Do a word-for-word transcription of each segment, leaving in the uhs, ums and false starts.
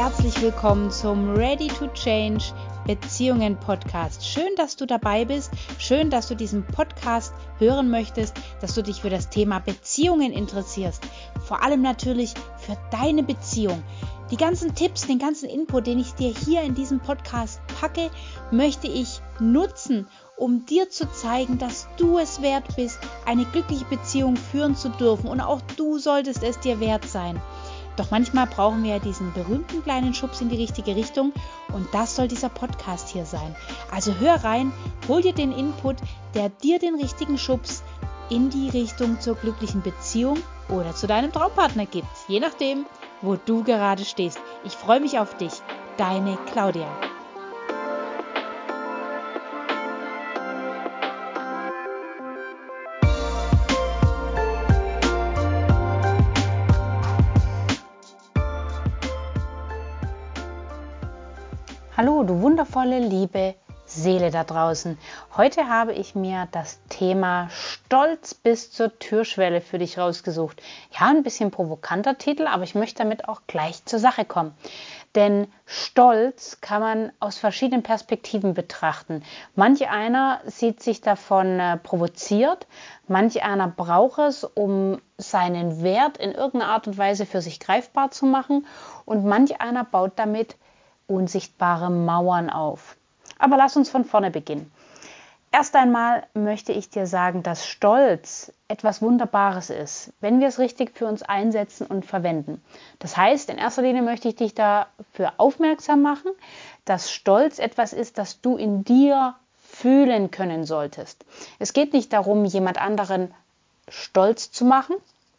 herzlich willkommen zum Ready to Change Beziehungen Podcast. Schön, dass du dabei bist. Schön, dass du diesen Podcast hören möchtest, dass du dich für das Thema Beziehungen interessierst. Vor allem natürlich für deine Beziehung. Die ganzen Tipps, den ganzen Input, den ich dir hier in diesem Podcast packe, möchte ich nutzen, um dir zu zeigen, dass du es wert bist, eine glückliche Beziehung führen zu dürfen. Und auch du solltest es dir wert sein. Doch manchmal brauchen wir ja diesen berühmten kleinen Schubs in die richtige Richtung und das soll dieser Podcast hier sein. Also hör rein, hol dir den Input, der dir den richtigen Schubs in die Richtung zur glücklichen Beziehung oder zu deinem Traumpartner gibt. Je nachdem, wo du gerade stehst. Ich freue mich auf dich. Deine Claudia. Hallo, du wundervolle, liebe Seele da draußen. Heute habe ich mir das Thema Stolz bis zur Türschwelle für dich rausgesucht. Ja, ein bisschen provokanter Titel, aber ich möchte damit auch gleich zur Sache kommen. Denn Stolz kann man aus verschiedenen Perspektiven betrachten. Manch einer sieht sich davon äh, provoziert, manch einer braucht es, um seinen Wert in irgendeiner Art und Weise für sich greifbar zu machen und manch einer baut damit unsichtbare Mauern auf. Aber lass uns von vorne beginnen. Erst einmal möchte ich dir sagen, dass Stolz etwas Wunderbares ist, wenn wir es richtig für uns einsetzen und verwenden. Das heißt, in erster Linie möchte ich dich dafür aufmerksam machen, dass Stolz etwas ist, das du in dir fühlen können solltest. Es geht nicht darum, jemand anderen stolz zu machen,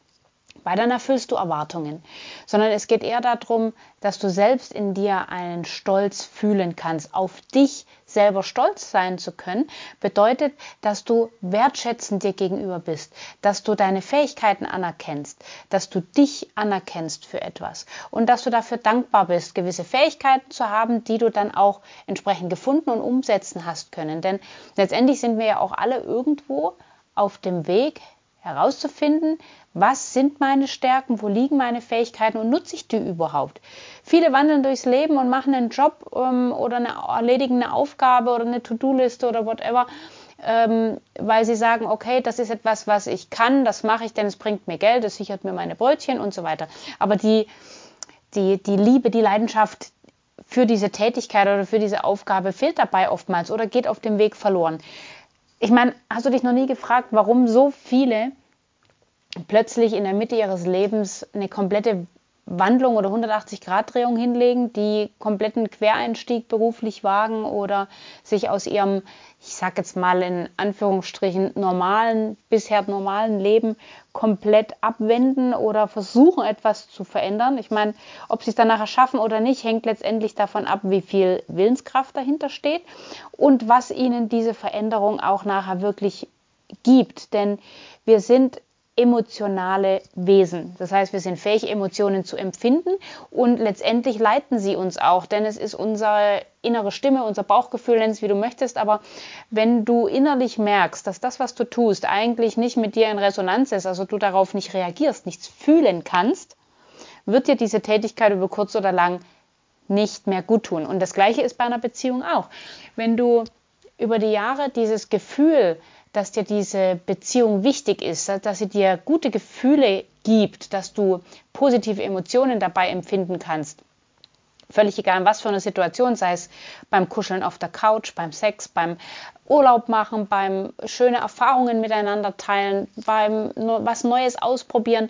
weil dann erfüllst du Erwartungen, sondern es geht eher darum, dass du selbst in dir einen Stolz fühlen kannst. Auf dich selber stolz sein zu können, bedeutet, dass du wertschätzend dir gegenüber bist, dass du deine Fähigkeiten anerkennst, dass du dich anerkennst für etwas und dass du dafür dankbar bist, gewisse Fähigkeiten zu haben, die du dann auch entsprechend gefunden und umsetzen hast können. Denn letztendlich sind wir ja auch alle irgendwo auf dem Weg, herauszufinden, was sind meine Stärken, wo liegen meine Fähigkeiten und nutze ich die überhaupt? Viele wandeln durchs Leben und machen einen Job ähm, oder eine, erledigen eine Aufgabe oder eine To-Do-Liste oder whatever, ähm, weil sie sagen, okay, das ist etwas, was ich kann, das mache ich, denn es bringt mir Geld, es sichert mir meine Brötchen und so weiter. Aber die, die, die Liebe, die Leidenschaft für diese Tätigkeit oder für diese Aufgabe fehlt dabei oftmals oder geht auf dem Weg verloren. Ich meine, hast du dich noch nie gefragt, warum so viele plötzlich in der Mitte ihres Lebens eine komplette Wandlung oder hundertachtzig-Grad-Drehung hinlegen, die kompletten Quereinstieg beruflich wagen oder sich aus ihrem, ich sag jetzt mal in Anführungsstrichen, normalen, bisher normalen Leben komplett abwenden oder versuchen, etwas zu verändern. Ich meine, ob sie es dann nachher schaffen oder nicht, hängt letztendlich davon ab, wie viel Willenskraft dahinter steht und was ihnen diese Veränderung auch nachher wirklich gibt. Denn wir sind emotionale Wesen. Das heißt, wir sind fähig, Emotionen zu empfinden und letztendlich leiten sie uns auch, denn es ist unsere innere Stimme, unser Bauchgefühl, nenn es wie du möchtest, aber wenn du innerlich merkst, dass das, was du tust, eigentlich nicht mit dir in Resonanz ist, also du darauf nicht reagierst, nichts fühlen kannst, wird dir diese Tätigkeit über kurz oder lang nicht mehr gut tun. Und das Gleiche ist bei einer Beziehung auch. Wenn du über die Jahre dieses Gefühl, dass dir diese Beziehung wichtig ist, dass sie dir gute Gefühle gibt, dass du positive Emotionen dabei empfinden kannst. Völlig egal, in was für eine Situation, sei es beim Kuscheln auf der Couch, beim Sex, beim Urlaub machen, beim schöne Erfahrungen miteinander teilen, beim was Neues ausprobieren,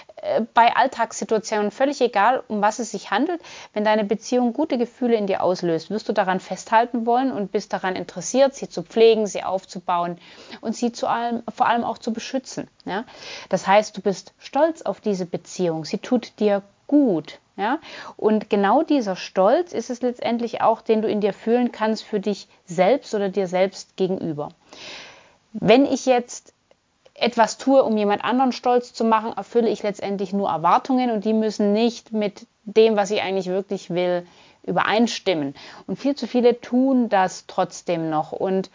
bei Alltagssituationen, völlig egal, um was es sich handelt. Wenn deine Beziehung gute Gefühle in dir auslöst, wirst du daran festhalten wollen und bist daran interessiert, sie zu pflegen, sie aufzubauen und sie zu allem, vor allem auch zu beschützen. Ja? Das heißt, du bist stolz auf diese Beziehung, sie tut dir gut. Ja? Und genau dieser Stolz ist es letztendlich auch, den du in dir fühlen kannst für dich selbst oder dir selbst gegenüber. Wenn ich jetzt etwas tue, um jemand anderen stolz zu machen, erfülle ich letztendlich nur Erwartungen und die müssen nicht mit dem, was ich eigentlich wirklich will, übereinstimmen. Und viel zu viele tun das trotzdem noch und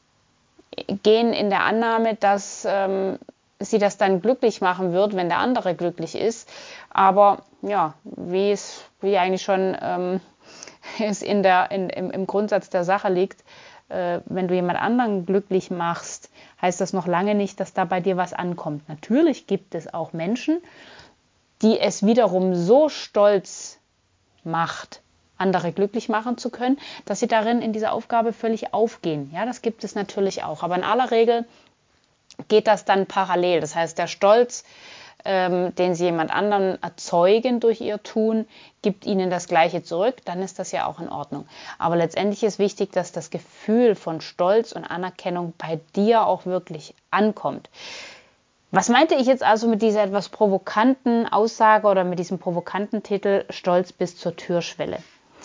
gehen in der Annahme, dass ähm, sie das dann glücklich machen wird, wenn der andere glücklich ist. Aber ja, wie es wie eigentlich schon ähm, es in der, in, im, im Grundsatz der Sache liegt, äh, wenn du jemand anderen glücklich machst, heißt das noch lange nicht, dass da bei dir was ankommt. Natürlich gibt es auch Menschen, die es wiederum so stolz macht, andere glücklich machen zu können, dass sie darin in dieser Aufgabe völlig aufgehen. Ja, das gibt es natürlich auch. Aber in aller Regel geht das dann parallel. Das heißt, der Stolz, ähm, den sie jemand anderen erzeugen durch ihr Tun, gibt ihnen das Gleiche zurück. Dann ist das ja auch in Ordnung. Aber letztendlich ist wichtig, dass das Gefühl von Stolz und Anerkennung bei dir auch wirklich ankommt. Was meinte ich jetzt also mit dieser etwas provokanten Aussage oder mit diesem provokanten Titel Stolz bis zur Türschwelle?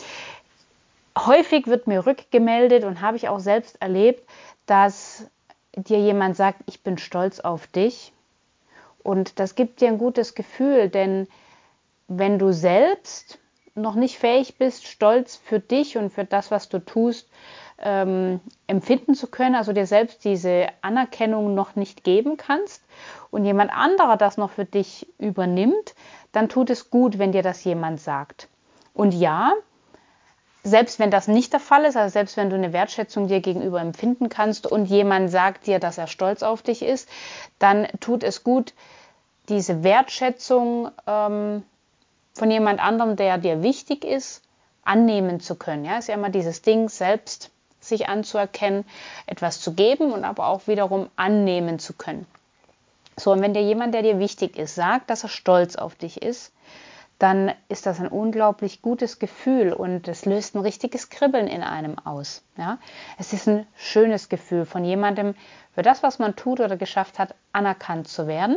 Häufig wird mir rückgemeldet und habe ich auch selbst erlebt, dass dir jemand sagt, ich bin stolz auf dich. Und das gibt dir ein gutes Gefühl, denn wenn du selbst noch nicht fähig bist, Stolz für dich und für das, was du tust, ähm, empfinden zu können, also dir selbst diese Anerkennung noch nicht geben kannst und jemand anderer das noch für dich übernimmt, dann tut es gut, wenn dir das jemand sagt. Und ja, selbst wenn das nicht der Fall ist, also selbst wenn du eine Wertschätzung dir gegenüber empfinden kannst und jemand sagt dir, dass er stolz auf dich ist, dann tut es gut, diese Wertschätzung ähm, von jemand anderem, der dir wichtig ist, annehmen zu können. Ja, ist ja immer dieses Ding, selbst sich anzuerkennen, etwas zu geben und aber auch wiederum annehmen zu können. So, und wenn dir jemand, der dir wichtig ist, sagt, dass er stolz auf dich ist, dann ist das ein unglaublich gutes Gefühl und es löst ein richtiges Kribbeln in einem aus. Ja? Es ist ein schönes Gefühl, von jemandem für das, was man tut oder geschafft hat, anerkannt zu werden.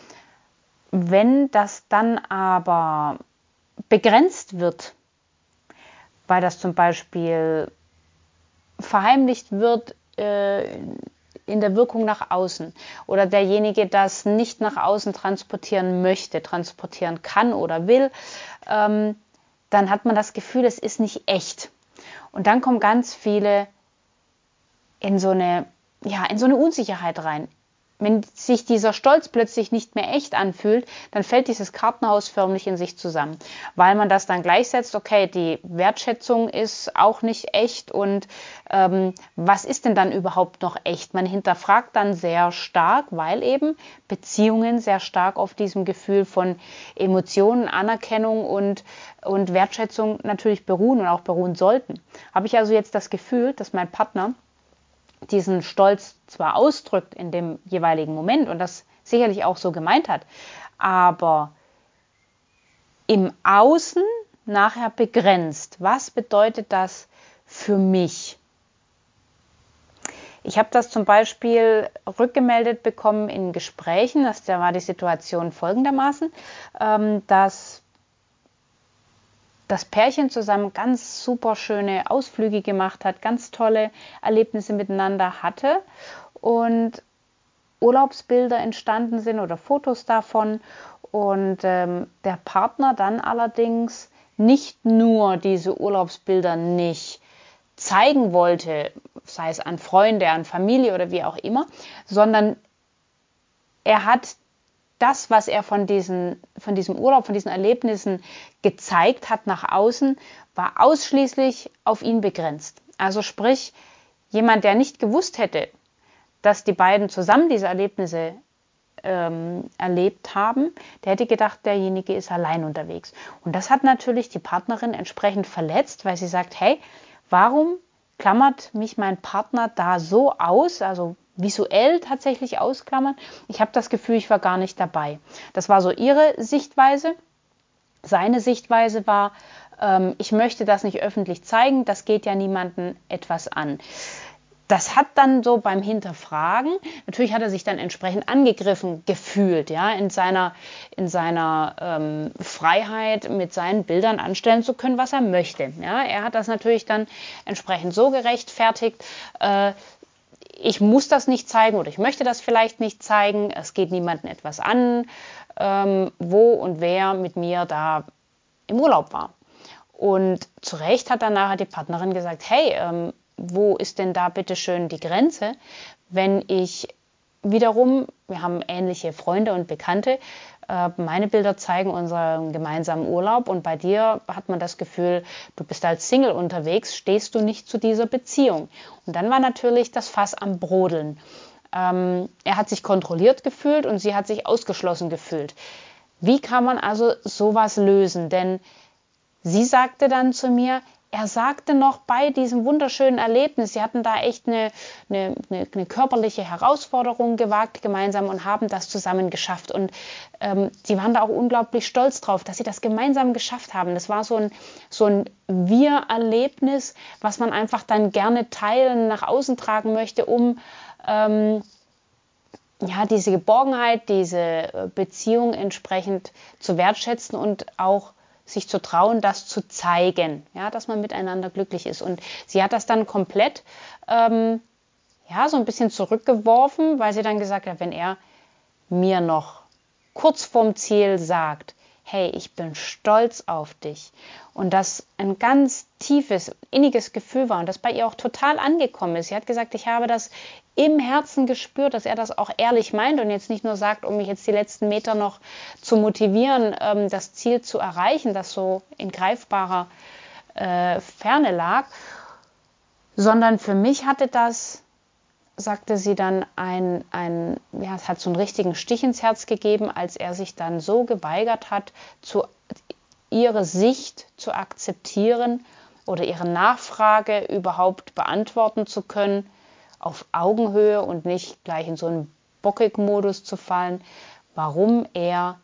Wenn das dann aber begrenzt wird, weil das zum Beispiel verheimlicht wird äh, in der Wirkung nach außen oder derjenige das nicht nach außen transportieren möchte, transportieren kann oder will, ähm, dann hat man das Gefühl, es ist nicht echt. Und dann kommen ganz viele in so eine, ja, in so eine Unsicherheit rein. Wenn sich dieser Stolz plötzlich nicht mehr echt anfühlt, dann fällt dieses Kartenhaus förmlich in sich zusammen, weil man das dann gleichsetzt, okay, die Wertschätzung ist auch nicht echt und ähm, was ist denn dann überhaupt noch echt? Man hinterfragt dann sehr stark, weil eben Beziehungen sehr stark auf diesem Gefühl von Emotionen, Anerkennung und, und Wertschätzung natürlich beruhen und auch beruhen sollten. Habe ich also jetzt das Gefühl, dass mein Partner diesen Stolz zwar ausdrückt in dem jeweiligen Moment und das sicherlich auch so gemeint hat, aber im Außen nachher begrenzt. Was bedeutet das für mich? Ich habe das zum Beispiel rückgemeldet bekommen in Gesprächen, das, da war die Situation folgendermaßen, dass das Pärchen zusammen ganz super schöne Ausflüge gemacht hat, ganz tolle Erlebnisse miteinander hatte und Urlaubsbilder entstanden sind oder Fotos davon und ähm, der Partner dann allerdings nicht nur diese Urlaubsbilder nicht zeigen wollte, sei es an Freunde, an Familie oder wie auch immer, sondern er hat das, was er von, diesen, von diesem Urlaub, von diesen Erlebnissen gezeigt hat nach außen, war ausschließlich auf ihn begrenzt. Also sprich, jemand, der nicht gewusst hätte, dass die beiden zusammen diese Erlebnisse ähm, erlebt haben, der hätte gedacht, derjenige ist allein unterwegs. Und das hat natürlich die Partnerin entsprechend verletzt, weil sie sagt, hey, warum klammert mich mein Partner da so aus, also visuell tatsächlich ausklammern. Ich habe das Gefühl, ich war gar nicht dabei. Das war so ihre Sichtweise. Seine Sichtweise war, ähm, ich möchte das nicht öffentlich zeigen, das geht ja niemandem etwas an. Das hat dann so beim Hinterfragen, natürlich hat er sich dann entsprechend angegriffen gefühlt, ja, in seiner, in seiner ähm, Freiheit mit seinen Bildern anstellen zu können, was er möchte. Ja, er hat das natürlich dann entsprechend so gerechtfertigt, äh, ich muss das nicht zeigen oder ich möchte das vielleicht nicht zeigen, es geht niemandem etwas an, ähm, wo und wer mit mir da im Urlaub war. Und zu Recht hat dann nachher die Partnerin gesagt, hey, ähm, wo ist denn da bitte schön die Grenze, wenn ich wiederum, wir haben ähnliche Freunde und Bekannte, Äh, meine Bilder zeigen unseren gemeinsamen Urlaub und bei dir hat man das Gefühl, du bist als Single unterwegs, stehst du nicht zu dieser Beziehung. Und dann war natürlich das Fass am Brodeln. Ähm, er hat sich kontrolliert gefühlt und sie hat sich ausgeschlossen gefühlt. Wie kann man also sowas lösen? Denn sie sagte dann zu mir, er sagte noch bei diesem wunderschönen Erlebnis, sie hatten da echt eine, eine, eine körperliche Herausforderung gewagt gemeinsam und haben das zusammen geschafft. Und ähm, sie waren da auch unglaublich stolz drauf, dass sie das gemeinsam geschafft haben. Das war so ein, so ein Wir-Erlebnis, was man einfach dann gerne teilen, nach außen tragen möchte, um ähm, ja, diese Geborgenheit, diese Beziehung entsprechend zu wertschätzen und auch sich zu trauen, das zu zeigen, ja, dass man miteinander glücklich ist. Und sie hat das dann komplett ähm, ja, so ein bisschen zurückgeworfen, weil sie dann gesagt hat, wenn er mir noch kurz vorm Ziel sagt, hey, ich bin stolz auf dich und das ein ganz tiefes, inniges Gefühl war und das bei ihr auch total angekommen ist. Sie hat gesagt, ich habe das im Herzen gespürt, dass er das auch ehrlich meint und jetzt nicht nur sagt, um mich jetzt die letzten Meter noch zu motivieren, ähm, das Ziel zu erreichen, das so in greifbarer äh, Ferne lag, sondern für mich hatte das, sagte sie dann, ein, ein, ja, es hat so einen richtigen Stich ins Herz gegeben, als er sich dann so geweigert hat, zu, ihre Sicht zu akzeptieren oder ihre Nachfrage überhaupt beantworten zu können, auf Augenhöhe und nicht gleich in so einen Bockig-Modus zu fallen, warum er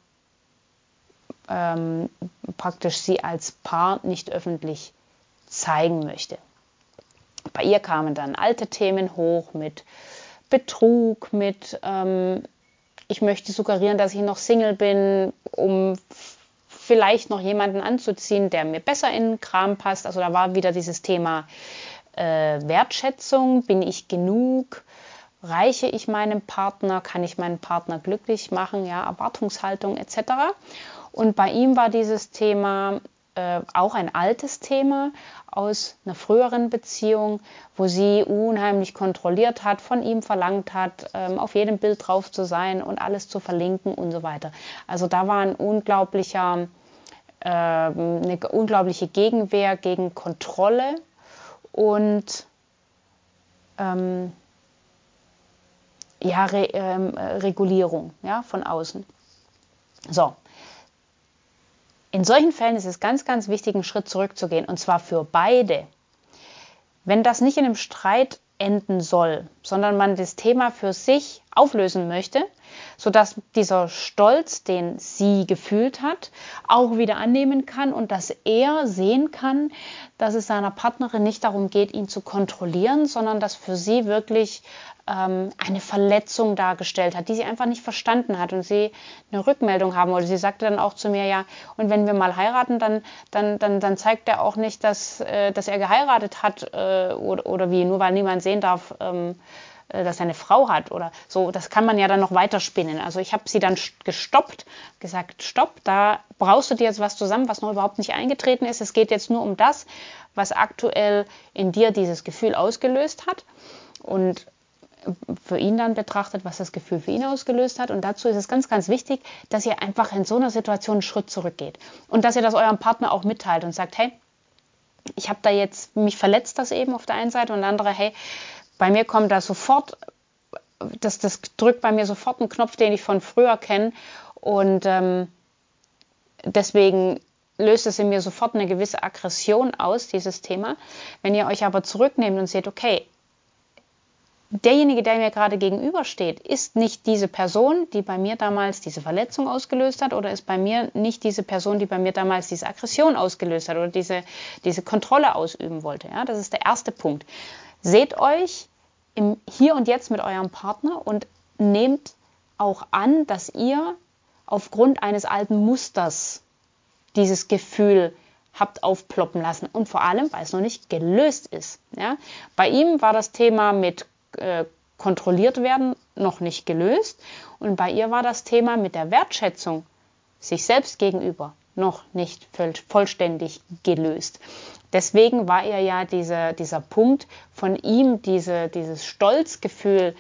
ähm, praktisch sie als Paar nicht öffentlich zeigen möchte. Bei ihr kamen dann alte Themen hoch mit Betrug, mit ähm, ich möchte suggerieren, dass ich noch Single bin, um vielleicht noch jemanden anzuziehen, der mir besser in den Kram passt. Also da war wieder dieses Thema äh, Wertschätzung, bin ich genug, reiche ich meinem Partner, kann ich meinen Partner glücklich machen, ja, Erwartungshaltung et cetera. Und bei ihm war dieses Thema äh, auch ein altes Thema aus einer früheren Beziehung, wo sie unheimlich kontrolliert hat, von ihm verlangt hat, ähm, auf jedem Bild drauf zu sein und alles zu verlinken und so weiter. Also da war ein unglaublicher, äh, eine unglaubliche Gegenwehr gegen Kontrolle und ähm, ja, Re, ähm, Regulierung, ja, von außen. So. In solchen Fällen ist es ganz, ganz wichtig, einen Schritt zurückzugehen, und zwar für beide. Wenn das nicht in einem Streit enden soll, sondern man das Thema für sich auflösen möchte, sodass dieser Stolz, den sie gefühlt hat, auch wieder annehmen kann und dass er sehen kann, dass es seiner Partnerin nicht darum geht, ihn zu kontrollieren, sondern dass für sie wirklich ähm, eine Verletzung dargestellt hat, die sie einfach nicht verstanden hat und sie eine Rückmeldung haben wollte. Sie sagte dann auch zu mir, ja, und wenn wir mal heiraten, dann, dann, dann, dann zeigt er auch nicht, dass, äh, dass er geheiratet hat äh, oder, oder wie, nur weil niemand sehen darf, ähm, dass er eine Frau hat oder so. Das kann man ja dann noch weiterspinnen. Also ich habe sie dann gestoppt, gesagt, stopp, da brauchst du dir jetzt was zusammen, was noch überhaupt nicht eingetreten ist. Es geht jetzt nur um das, was aktuell in dir dieses Gefühl ausgelöst hat und für ihn dann betrachtet, was das Gefühl für ihn ausgelöst hat. Und dazu ist es ganz, ganz wichtig, dass ihr einfach in so einer Situation einen Schritt zurückgeht und dass ihr das eurem Partner auch mitteilt und sagt, hey, ich habe da jetzt, mich verletzt das eben auf der einen Seite und der andere, hey, bei mir kommt da sofort, das, das drückt bei mir sofort einen Knopf, den ich von früher kenne und ähm, deswegen löst es in mir sofort eine gewisse Aggression aus, dieses Thema. Wenn ihr euch aber zurücknehmt und seht, okay, derjenige, der mir gerade gegenübersteht, ist nicht diese Person, die bei mir damals diese Verletzung ausgelöst hat oder ist bei mir nicht diese Person, die bei mir damals diese Aggression ausgelöst hat oder diese, diese Kontrolle ausüben wollte. Ja, das ist der erste Punkt. Seht euch im Hier und Jetzt mit eurem Partner und nehmt auch an, dass ihr aufgrund eines alten Musters dieses Gefühl habt aufploppen lassen und vor allem, weil es noch nicht gelöst ist. Ja? Bei ihm war das Thema mit äh, kontrolliert werden noch nicht gelöst und bei ihr war das Thema mit der Wertschätzung sich selbst gegenüber noch nicht vollständig gelöst. Deswegen war ihr ja diese, dieser Punkt von ihm, diese, dieses Stolzgefühl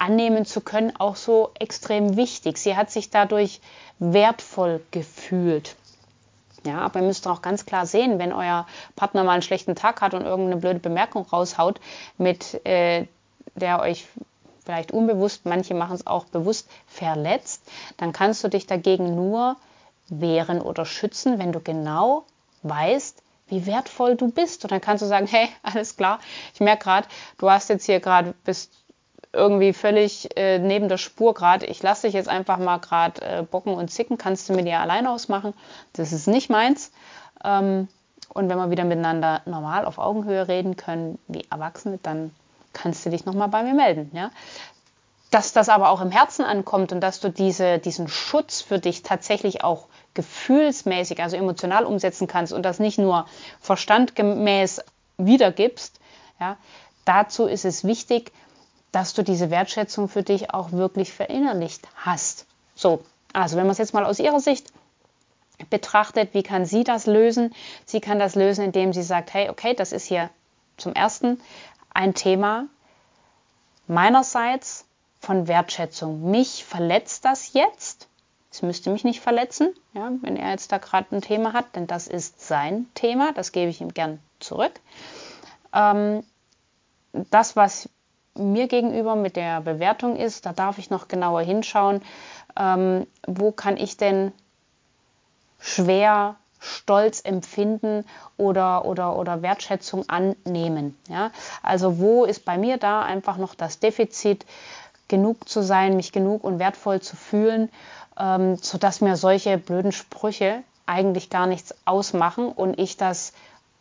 annehmen zu können, auch so extrem wichtig. Sie hat sich dadurch wertvoll gefühlt. Ja, aber ihr müsst auch ganz klar sehen, wenn euer Partner mal einen schlechten Tag hat und irgendeine blöde Bemerkung raushaut, mit äh, der euch vielleicht unbewusst, manche machen es auch bewusst, verletzt, dann kannst du dich dagegen nur wehren oder schützen, wenn du genau weißt, wie wertvoll du bist. Und dann kannst du sagen, hey, alles klar, ich merke gerade, du hast jetzt hier gerade, bist irgendwie völlig äh, neben der Spur gerade. Ich lasse dich jetzt einfach mal gerade äh, bocken und zicken, kannst du mit dir alleine ausmachen. Das ist nicht meins. Ähm, und wenn wir wieder miteinander normal auf Augenhöhe reden können, wie Erwachsene, dann kannst du dich nochmal bei mir melden. Ja? Dass das aber auch im Herzen ankommt und dass du diese, diesen Schutz für dich tatsächlich auch gefühlsmäßig, also emotional umsetzen kannst und das nicht nur verstandgemäß wiedergibst, ja, dazu ist es wichtig, dass du diese Wertschätzung für dich auch wirklich verinnerlicht hast. So, also wenn man es jetzt mal aus ihrer Sicht betrachtet, wie kann sie das lösen? Sie kann das lösen, indem sie sagt, hey, okay, das ist hier zum Ersten ein Thema meinerseits von Wertschätzung. Mich verletzt das jetzt. Es müsste mich nicht verletzen, ja, wenn er jetzt da gerade ein Thema hat, denn das ist sein Thema. Das gebe ich ihm gern zurück. Ähm, das, was mir gegenüber mit der Bewertung ist, da darf ich noch genauer hinschauen, ähm, wo kann ich denn schwer Stolz empfinden oder, oder, oder Wertschätzung annehmen. Ja? Also wo ist bei mir da einfach noch das Defizit, genug zu sein, mich genug und wertvoll zu fühlen, ähm, sodass mir solche blöden Sprüche eigentlich gar nichts ausmachen und ich das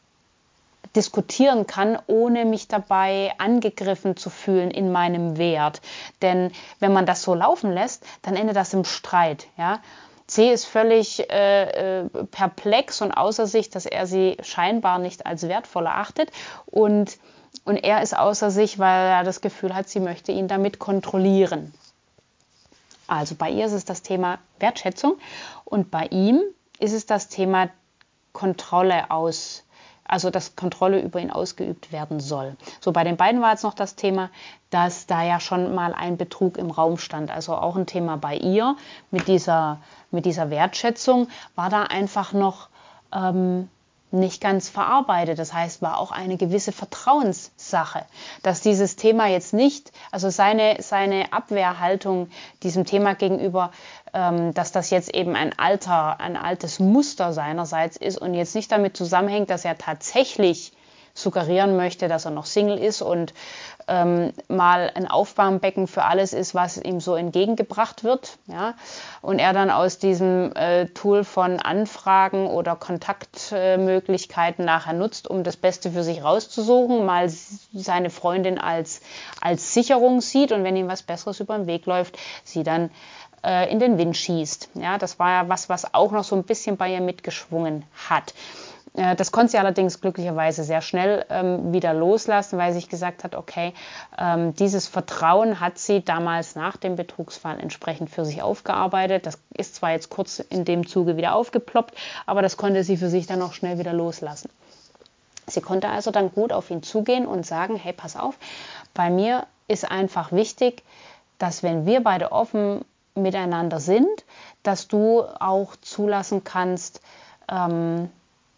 diskutieren kann, ohne mich dabei angegriffen zu fühlen in meinem Wert. Denn wenn man das so laufen lässt, dann endet das im Streit. Ja? Sie ist völlig äh, perplex und außer sich, dass er sie scheinbar nicht als wertvoll erachtet und, und er ist außer sich, weil er das Gefühl hat, sie möchte ihn damit kontrollieren. Also bei ihr ist es das Thema Wertschätzung und bei ihm ist es das Thema Kontrolle aus. Also dass Kontrolle über ihn ausgeübt werden soll. So, bei den beiden war jetzt noch das Thema, dass da ja schon mal ein Betrug im Raum stand. Also auch ein Thema bei ihr mit dieser, mit dieser Wertschätzung war da einfach noch ähm, nicht ganz verarbeitet. Das heißt, war auch eine gewisse Vertrauenssache, dass dieses Thema jetzt nicht, also seine, seine Abwehrhaltung diesem Thema gegenüber, ähm, dass das jetzt eben ein alter, ein altes Muster seinerseits ist und jetzt nicht damit zusammenhängt, dass er tatsächlich suggerieren möchte, dass er noch Single ist und ähm, mal ein Auffangbecken für alles ist, was ihm so entgegengebracht wird. Ja? Und er dann aus diesem äh, Tool von Anfragen oder Kontaktmöglichkeiten äh, nachher nutzt, um das Beste für sich rauszusuchen, mal seine Freundin als, als Sicherung sieht und wenn ihm was Besseres über den Weg läuft, sie dann äh, in den Wind schießt. Ja? Das war ja was, was auch noch so ein bisschen bei ihr mitgeschwungen hat. Das konnte sie allerdings glücklicherweise sehr schnell ähm, wieder loslassen, weil sie sich gesagt hat, okay, ähm, dieses Vertrauen hat sie damals nach dem Betrugsfall entsprechend für sich aufgearbeitet. Das ist zwar jetzt kurz in dem Zuge wieder aufgeploppt, aber das konnte sie für sich dann auch schnell wieder loslassen. Sie konnte also dann gut auf ihn zugehen und sagen, hey, pass auf, bei mir ist einfach wichtig, dass wenn wir beide offen miteinander sind, dass du auch zulassen kannst, ähm,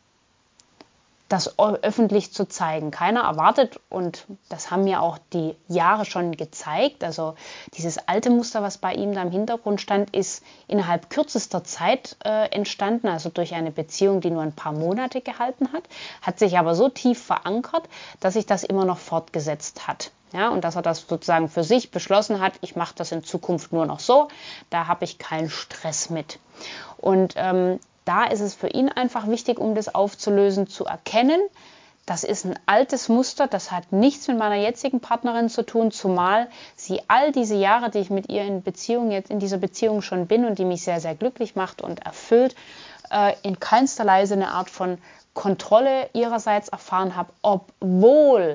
das öffentlich zu zeigen. Keiner erwartet, und das haben mir auch die Jahre schon gezeigt, also dieses alte Muster, was bei ihm da im Hintergrund stand, ist innerhalb kürzester Zeit äh, entstanden, also durch eine Beziehung, die nur ein paar Monate gehalten hat, hat sich aber so tief verankert, dass sich das immer noch fortgesetzt hat. Ja, und dass er das sozusagen für sich beschlossen hat, ich mache das in Zukunft nur noch so, da habe ich keinen Stress mit. Und ähm, da ist es für ihn einfach wichtig, um das aufzulösen, zu erkennen, das ist ein altes Muster, das hat nichts mit meiner jetzigen Partnerin zu tun, zumal sie all diese Jahre, die ich mit ihr in Beziehung, jetzt in dieser Beziehung schon bin und die mich sehr, sehr glücklich macht und erfüllt, äh, in keinster Weise eine Art von Kontrolle ihrerseits erfahren habe, obwohl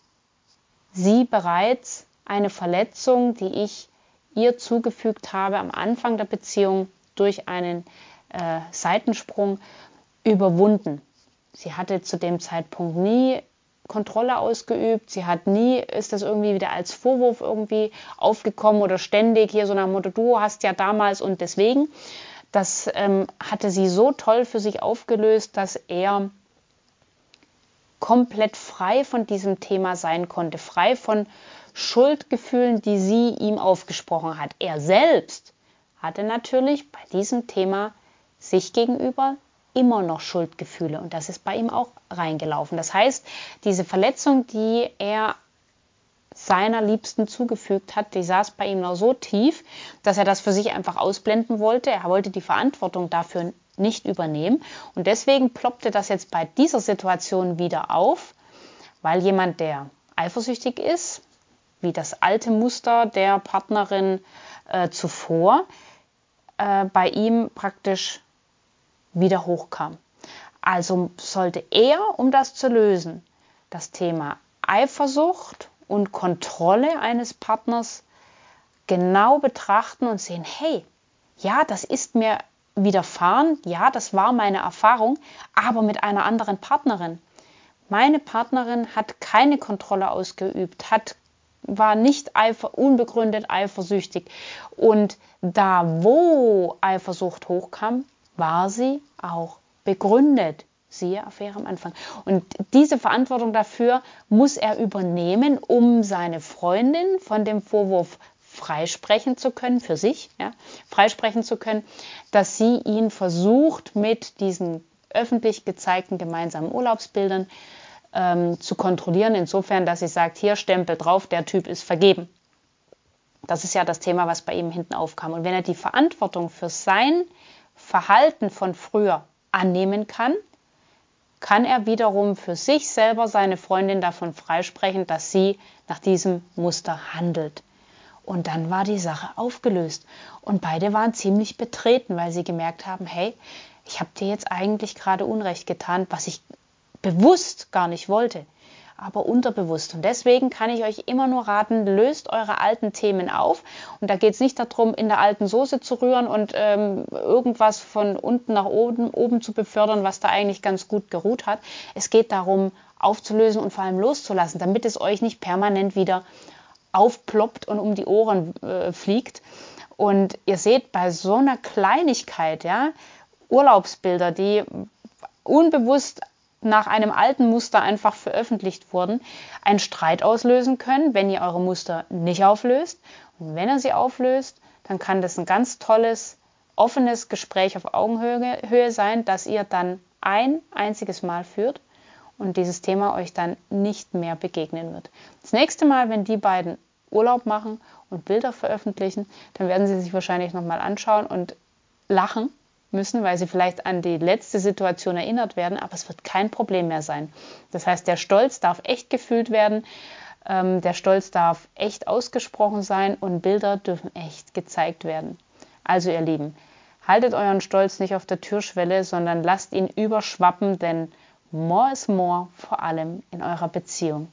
sie bereits eine Verletzung, die ich ihr zugefügt habe am Anfang der Beziehung durch einen äh, Seitensprung, überwunden. Sie hatte zu dem Zeitpunkt nie Kontrolle ausgeübt. Sie hat nie, ist das irgendwie wieder als Vorwurf irgendwie aufgekommen oder ständig hier so nach dem Motto, du hast ja damals und deswegen. Das ähm, hatte sie so toll für sich aufgelöst, dass er komplett frei von diesem Thema sein konnte, frei von Schuldgefühlen, die sie ihm aufgesprochen hat. Er selbst hatte natürlich bei diesem Thema sich gegenüber immer noch Schuldgefühle und das ist bei ihm auch reingelaufen. Das heißt, diese Verletzung, die er seiner Liebsten zugefügt hat, die saß bei ihm noch so tief, dass er das für sich einfach ausblenden wollte. Er wollte die Verantwortung dafür nicht übernehmen und deswegen ploppte das jetzt bei dieser Situation wieder auf, weil jemand, der eifersüchtig ist, wie das alte Muster der Partnerin äh, zuvor, äh, bei ihm praktisch wieder hochkam. Also sollte er, um das zu lösen, das Thema Eifersucht und Kontrolle eines Partners genau betrachten und sehen, hey, ja, das ist mir widerfahren, ja, das war meine Erfahrung, aber mit einer anderen Partnerin. Meine Partnerin hat keine Kontrolle ausgeübt, hat, war nicht eifer, unbegründet eifersüchtig und da, wo Eifersucht hochkam, war sie auch begründet. Siehe Affäre am Anfang. Und diese Verantwortung dafür muss er übernehmen, um seine Freundin von dem Vorwurf freisprechen zu können, für sich, ja, freisprechen zu können, dass sie ihn versucht, mit diesen öffentlich gezeigten gemeinsamen Urlaubsbildern ähm, zu kontrollieren, insofern, dass sie sagt, hier Stempel drauf, der Typ ist vergeben. Das ist ja das Thema, was bei ihm hinten aufkam. Und wenn er die Verantwortung für sein Verhalten von früher annehmen kann, kann er wiederum für sich selber seine Freundin davon freisprechen, dass sie nach diesem Muster handelt. Und dann war die Sache aufgelöst. Und beide waren ziemlich betreten, weil sie gemerkt haben, hey, ich habe dir jetzt eigentlich gerade Unrecht getan, was ich bewusst gar nicht wollte, aber unterbewusst. Und deswegen kann ich euch immer nur raten, löst eure alten Themen auf. Und da geht es nicht darum, in der alten Soße zu rühren und ähm, irgendwas von unten nach oben, oben zu befördern, was da eigentlich ganz gut geruht hat. Es geht darum, aufzulösen und vor allem loszulassen, damit es euch nicht permanent wieder aufploppt und um die Ohren äh, fliegt. Und ihr seht, bei so einer Kleinigkeit, ja, Urlaubsbilder, die unbewusst nach einem alten Muster einfach veröffentlicht wurden, einen Streit auslösen können, wenn ihr eure Muster nicht auflöst. Und wenn ihr sie auflöst, dann kann das ein ganz tolles, offenes Gespräch auf Augenhöhe Höhe sein, das ihr dann ein einziges Mal führt und dieses Thema euch dann nicht mehr begegnen wird. Das nächste Mal, wenn die beiden Urlaub machen und Bilder veröffentlichen, dann werden sie sich wahrscheinlich nochmal anschauen und lachen müssen, weil sie vielleicht an die letzte Situation erinnert werden, aber es wird kein Problem mehr sein. Das heißt, der Stolz darf echt gefühlt werden, ähm, der Stolz darf echt ausgesprochen sein und Bilder dürfen echt gezeigt werden. Also ihr Lieben, haltet euren Stolz nicht auf der Türschwelle, sondern lasst ihn überschwappen, denn more is more, vor allem in eurer Beziehung.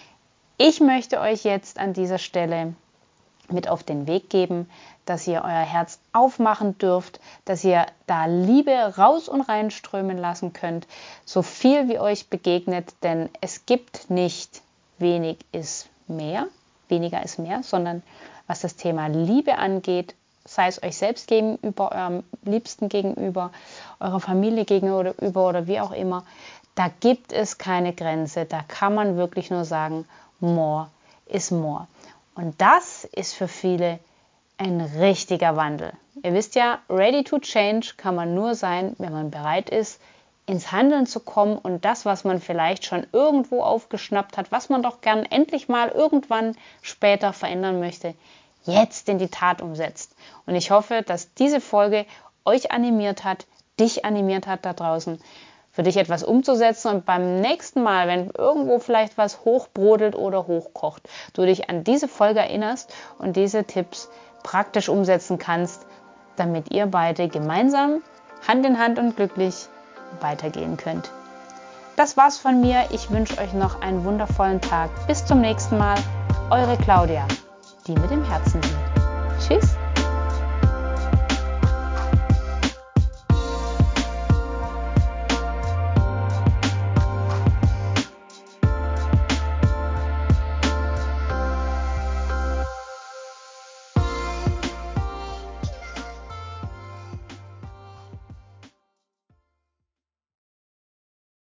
Ich möchte euch jetzt an dieser Stelle mit auf den Weg geben, dass ihr euer Herz aufmachen dürft, dass ihr da Liebe raus und reinströmen lassen könnt, so viel wie euch begegnet, denn es gibt nicht wenig ist mehr, weniger ist mehr, sondern was das Thema Liebe angeht, sei es euch selbst gegenüber, eurem Liebsten gegenüber, eurer Familie gegenüber oder wie auch immer, da gibt es keine Grenze, da kann man wirklich nur sagen, more is more. Und das ist für viele ein richtiger Wandel. Ihr wisst ja, ready to change kann man nur sein, wenn man bereit ist, ins Handeln zu kommen und das, was man vielleicht schon irgendwo aufgeschnappt hat, was man doch gern endlich mal irgendwann später verändern möchte, jetzt in die Tat umsetzt. Und ich hoffe, dass diese Folge euch animiert hat, dich animiert hat da draußen, für dich etwas umzusetzen und beim nächsten Mal, wenn irgendwo vielleicht was hochbrodelt oder hochkocht, du dich an diese Folge erinnerst und diese Tipps praktisch umsetzen kannst, damit ihr beide gemeinsam, Hand in Hand und glücklich weitergehen könnt. Das war's von mir. Ich wünsche euch noch einen wundervollen Tag. Bis zum nächsten Mal. Eure Claudia, die mit dem Herzen liebt. Tschüss.